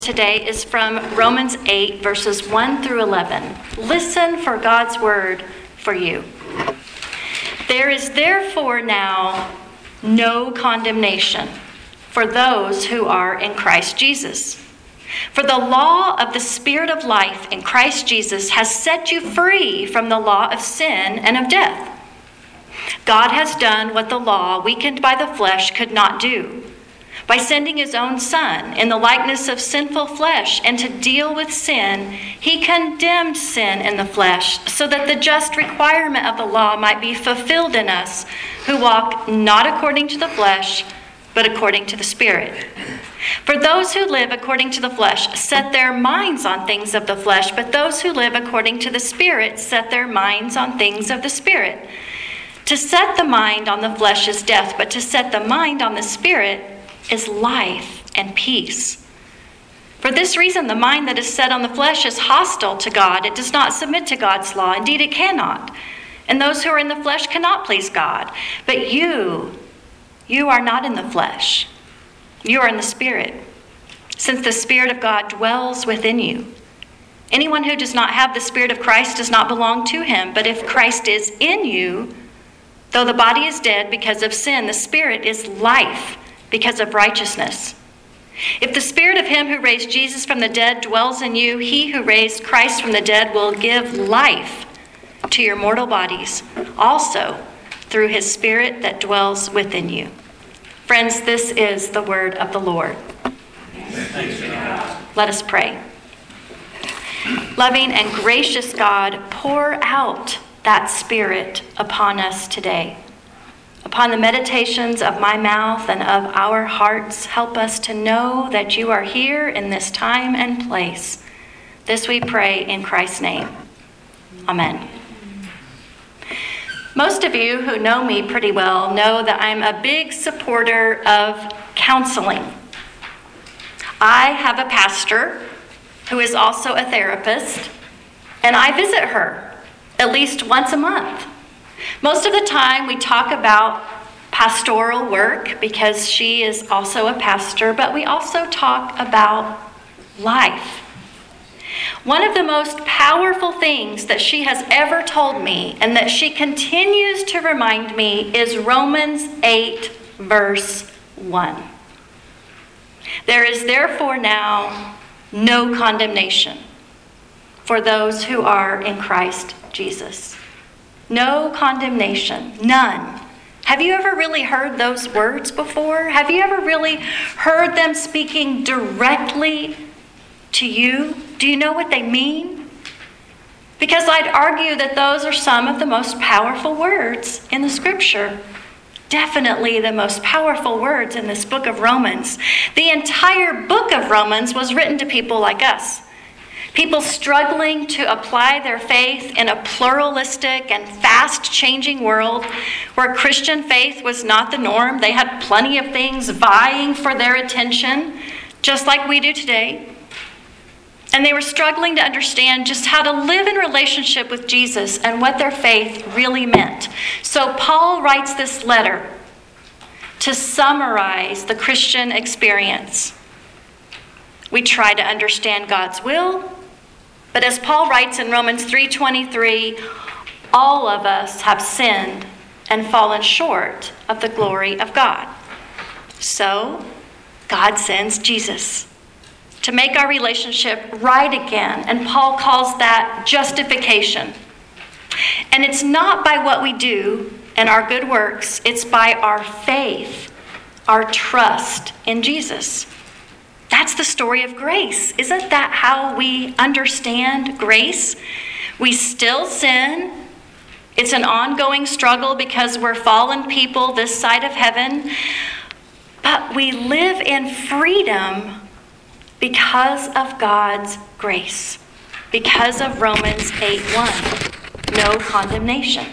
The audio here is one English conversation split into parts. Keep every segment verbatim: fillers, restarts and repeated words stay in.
Today is from Romans eight, verses one through eleven. Listen for God's word for you. There is therefore now no condemnation for those who are in Christ Jesus. For the law of the Spirit of life in Christ Jesus has set you free from the law of sin and of death. God has done what the law, weakened by the flesh, could not do, by sending his own Son in the likeness of sinful flesh, and to deal with sin, he condemned sin in the flesh, so that the just requirement of the law might be fulfilled in us, who walk not according to the flesh, but according to the Spirit. For those who live according to the flesh set their minds on things of the flesh, but those who live according to the Spirit set their minds on things of the Spirit. To set the mind on the flesh is death, but to set the mind on the Spirit is life and peace. For this reason, the mind that is set on the flesh is hostile to God. It does not submit to God's law. Indeed, it cannot. And those who are in the flesh cannot please God. But you, you are not in the flesh. You are in the Spirit, since the Spirit of God dwells within you. Anyone who does not have the Spirit of Christ does not belong to him. But if Christ is in you, though the body is dead because of sin, the Spirit is life because of righteousness. If the Spirit of him who raised Jesus from the dead dwells in you, he who raised Christ from the dead will give life to your mortal bodies, also through his Spirit that dwells within you. Friends, this is the word of the Lord. Let us pray. Loving and gracious God, pour out that Spirit upon us today. Upon the meditations of my mouth and of our hearts, help us to know that you are here in this time and place. This we pray in Christ's name. Amen. Most of you who know me pretty well know that I'm a big supporter of counseling. I have a pastor who is also a therapist, and I visit her at least once a month. Most of the time we talk about pastoral work because she is also a pastor, but we also talk about life. One of the most powerful things that she has ever told me and that she continues to remind me is Romans eight, verse one. There is therefore now no condemnation for those who are in Christ Jesus. No condemnation, none. Have you ever really heard those words before? Have you ever really heard them speaking directly to you? Do you know what they mean? Because I'd argue that those are some of the most powerful words in the scripture. Definitely the most powerful words in this book of Romans. The entire book of Romans was written to people like us. People struggling to apply their faith in a pluralistic and fast-changing world where Christian faith was not the norm. They had plenty of things vying for their attention, just like we do today. And they were struggling to understand just how to live in relationship with Jesus and what their faith really meant. So Paul writes this letter to summarize the Christian experience. We try to understand God's will, but as Paul writes in Romans three twenty-three, all of us have sinned and fallen short of the glory of God. So God sends Jesus to make our relationship right again, and Paul calls that justification. And it's not by what we do and our good works, it's by our faith, our trust in Jesus. That's the story of grace. Isn't that how we understand grace? We still sin. It's an ongoing struggle because we're fallen people this side of heaven. But we live in freedom because of God's grace. Because of Romans eight one. No condemnation.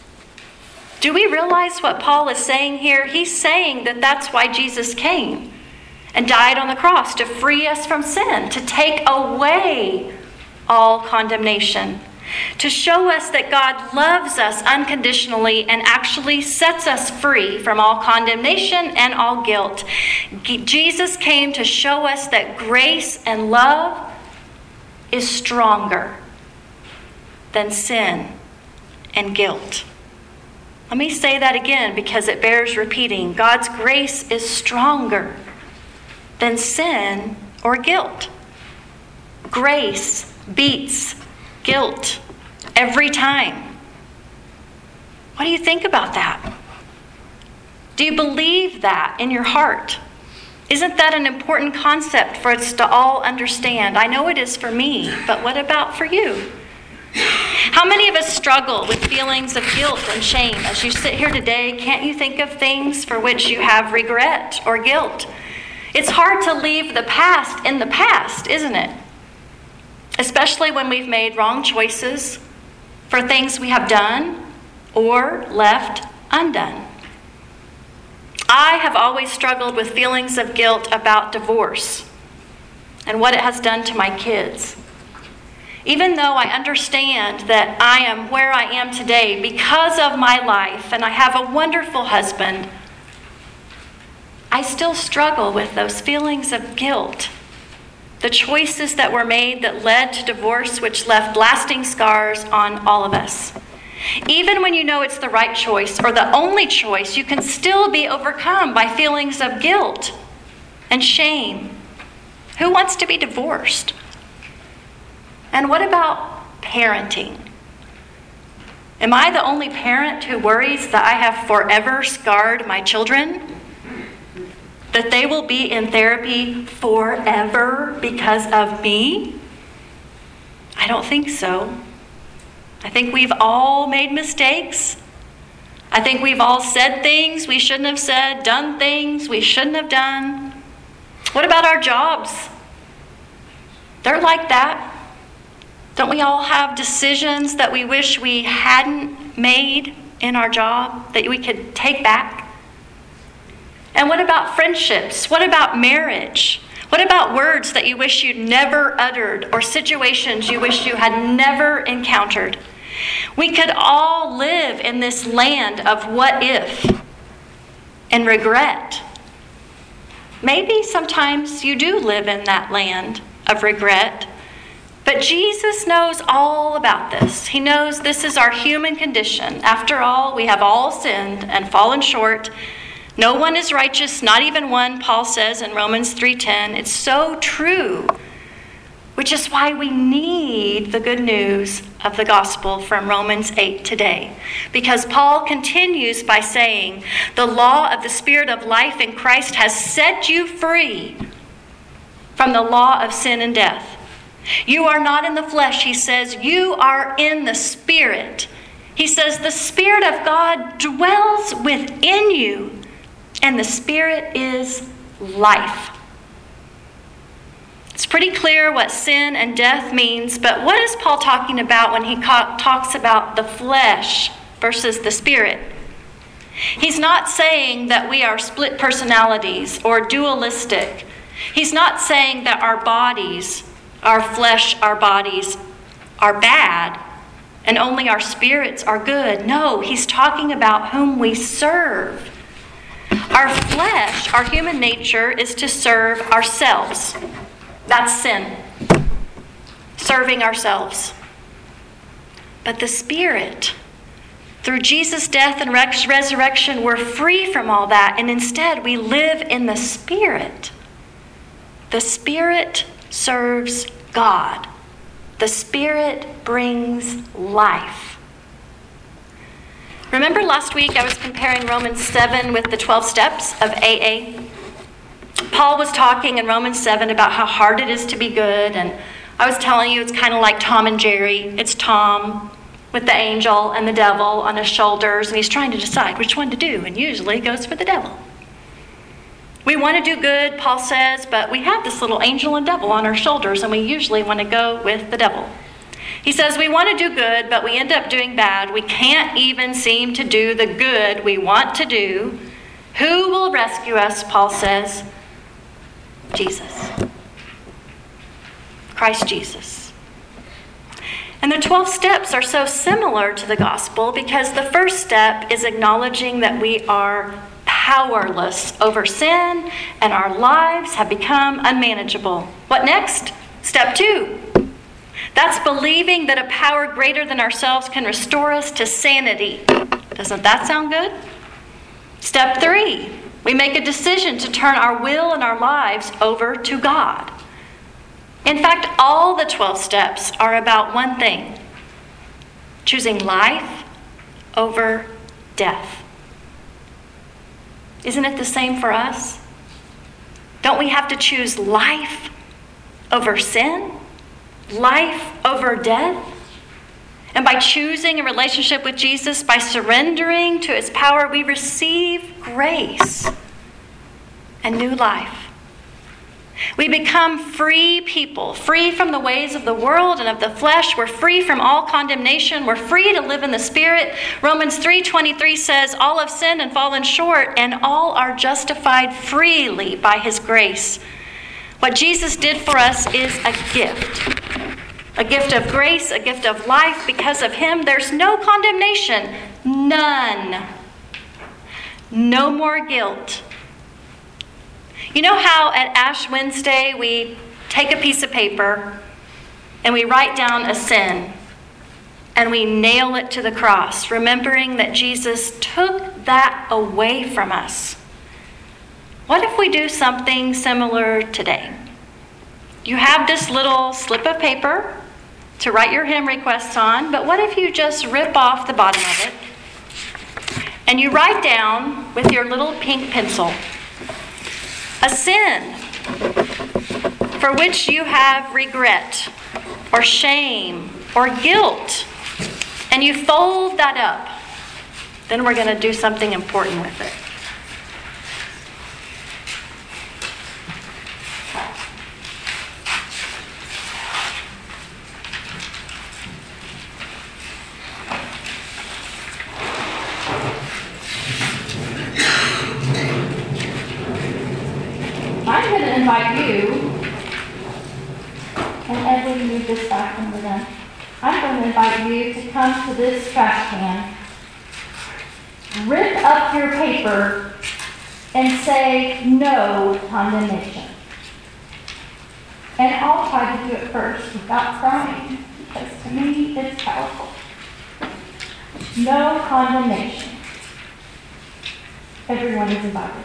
Do we realize what Paul is saying here? He's saying that that's why Jesus came and died on the cross, to free us from sin, to take away all condemnation. to show us that God loves us unconditionally and actually sets us free from all condemnation and all guilt. Jesus came to show us that grace and love is stronger than sin and guilt. Let me say that again because it bears repeating. God's grace is stronger than sin or guilt. Grace beats guilt every time. What do you think about that? Do you believe that in your heart? Isn't that an important concept for us to all understand? I know it is for me, but what about for you? How many of us struggle with feelings of guilt and shame? As you sit here today, can't you think of things for which you have regret or guilt? It's hard to leave the past in the past, isn't it? Especially when we've made wrong choices for things we have done or left undone. I have always struggled with feelings of guilt about divorce and what it has done to my kids. Even though I understand that I am where I am today because of my life and I have a wonderful husband, I still struggle with those feelings of guilt. The choices that were made that led to divorce, which left lasting scars on all of us. Even when you know it's the right choice or the only choice, you can still be overcome by feelings of guilt and shame. Who wants to be divorced? And what about parenting? Am I the only parent who worries that I have forever scarred my children? That they will be in therapy forever because of me? I don't think so. I think we've all made mistakes. I think we've all said things we shouldn't have said, done things we shouldn't have done. What about our jobs? They're like that. Don't we all have decisions that we wish we hadn't made in our job that we could take back? And what about friendships? What about marriage? What about words that you wish you'd never uttered or situations you wish you had never encountered? We could all live in this land of what if and regret. Maybe sometimes you do live in that land of regret, but Jesus knows all about this. He knows this is our human condition. After all, we have all sinned and fallen short. No one is righteous, not even one, Paul says in Romans three ten. It's so true, which is why we need the good news of the gospel from Romans eight today. Because Paul continues by saying, the law of the Spirit of life in Christ has set you free from the law of sin and death. You are not in the flesh, he says, you are in the Spirit. He says the Spirit of God dwells within you. And the Spirit is life. It's pretty clear what sin and death means, but what is Paul talking about when he ca- talks about the flesh versus the Spirit? He's not saying that we are split personalities or dualistic. He's not saying that our bodies, our flesh, our bodies are bad and only our spirits are good. No, he's talking about whom we serve. Our flesh, our human nature, is to serve ourselves. That's sin. Serving ourselves. But the Spirit, through Jesus' death and resurrection, we're free from all that, and instead we live in the Spirit. The Spirit serves God. The Spirit brings life. Remember last week I was comparing Romans seven with the twelve steps of A A? Paul was talking in Romans seven about how hard it is to be good, and I was telling you it's kind of like Tom and Jerry. It's Tom with the angel and the devil on his shoulders, and he's trying to decide which one to do, and usually he goes for the devil. We want to do good, Paul says, but we have this little angel and devil on our shoulders, and we usually want to go with the devil. He says we want to do good, but we end up doing bad. We can't even seem to do the good we want to do. Who will rescue us, Paul says? Jesus. Christ Jesus. And the twelve steps are so similar to the gospel because the first step is acknowledging that we are powerless over sin and our lives have become unmanageable. What next? Step two. That's believing that a power greater than ourselves can restore us to sanity. Doesn't that sound good? Step three. We make a decision to turn our will and our lives over to God. In fact, all the twelve steps are about one thing: choosing life over death. Isn't it the same for us? Don't we have to choose life over sin? Life over death? And by choosing a relationship with Jesus, by surrendering to his power, we receive grace and new life. We become free people, free from the ways of the world and of the flesh. We're free from all condemnation. We're free to live in the Spirit. Romans three twenty-three says, all have sinned and fallen short, and all are justified freely by his grace. What Jesus did for us is a gift. A gift of grace, a gift of life. Because of him, there's no condemnation. None. No more guilt. You know how at Ash Wednesday we take a piece of paper and we write down a sin and we nail it to the cross, remembering that Jesus took that away from us? What if we do something similar today? You have this little slip of paper to write your hymn requests on, but what if you just rip off the bottom of it and you write down with your little pink pencil a sin for which you have regret or shame or guilt, and you fold that up? Then we're going to do something important with it. I'm going to invite you, and Edwin, move this back when we're done. I'm going to invite you to come to this trash can, rip up your paper, and say no condemnation. And I'll try to do it first without crying, because to me it's powerful. No condemnation. Everyone is invited.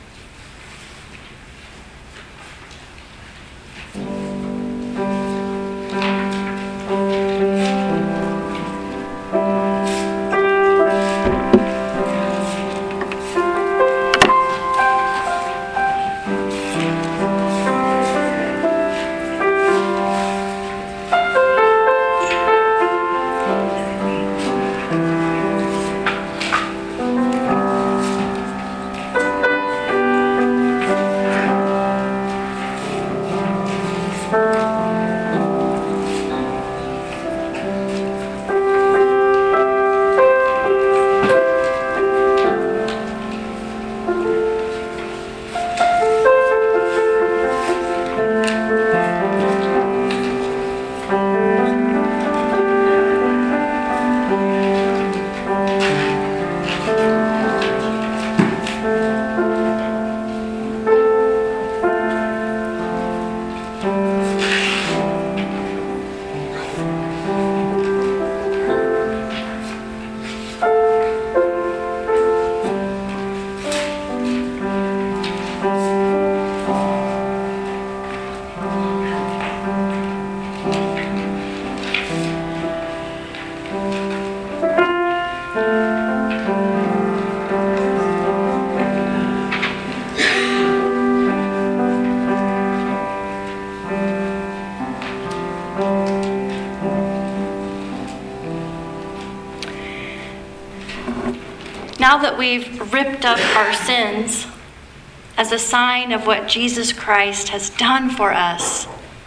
Now that we've ripped up our sins as a sign of what Jesus Christ has done for us,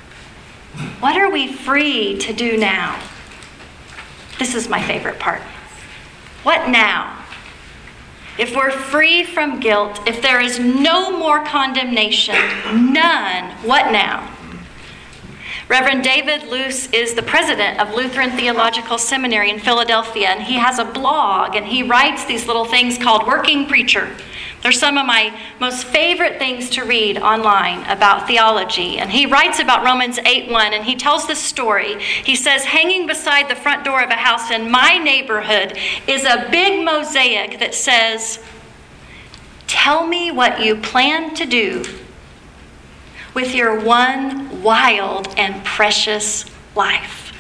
what are we free to do now? This is my favorite part. What now? If we're free from guilt, if there is no more condemnation, none, what now? Reverend David Luce is the president of Lutheran Theological Seminary in Philadelphia, and he has a blog, and he writes these little things called Working Preacher. They're some of my most favorite things to read online about theology. And he writes about Romans eight one, and he tells this story. He says, hanging beside the front door of a house in my neighborhood is a big mosaic that says, tell me what you plan to do with your one wild and precious life.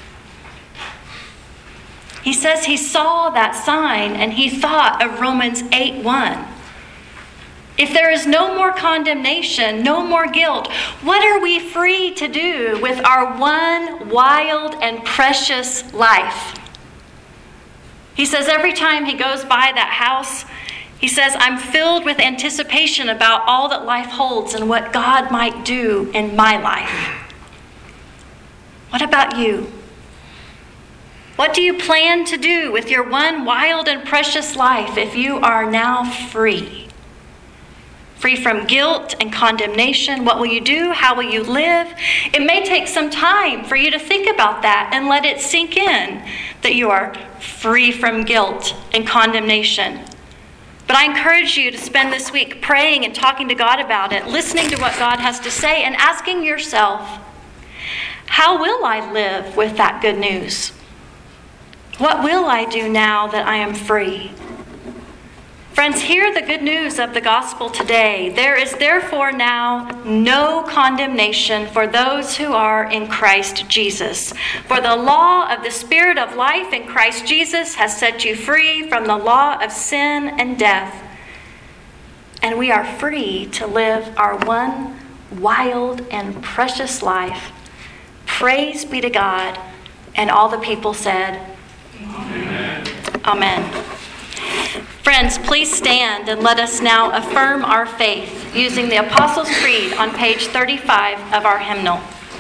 He says he saw that sign and he thought of Romans eight one. If there is no more condemnation, no more guilt, what are we free to do with our one wild and precious life? He says every time he goes by that house, he says, I'm filled with anticipation about all that life holds and what God might do in my life. What about you? What do you plan to do with your one wild and precious life if you are now free? Free from guilt and condemnation. What will you do? How will you live? It may take some time for you to think about that and let it sink in that you are free from guilt and condemnation. But I encourage you to spend this week praying and talking to God about it, listening to what God has to say, and asking yourself, how will I live with that good news? What will I do now that I am free? Friends, hear the good news of the gospel today. There is therefore now no condemnation for those who are in Christ Jesus. For the law of the Spirit of life in Christ Jesus has set you free from the law of sin and death. And we are free to live our one wild and precious life. Praise be to God. And all the people said, Amen. Amen. Friends, please stand and let us now affirm our faith using the Apostles' Creed on page thirty-five of our hymnal.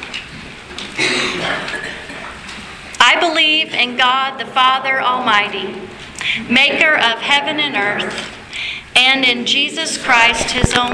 I believe in God the Father Almighty, maker of heaven and earth, and in Jesus Christ, his only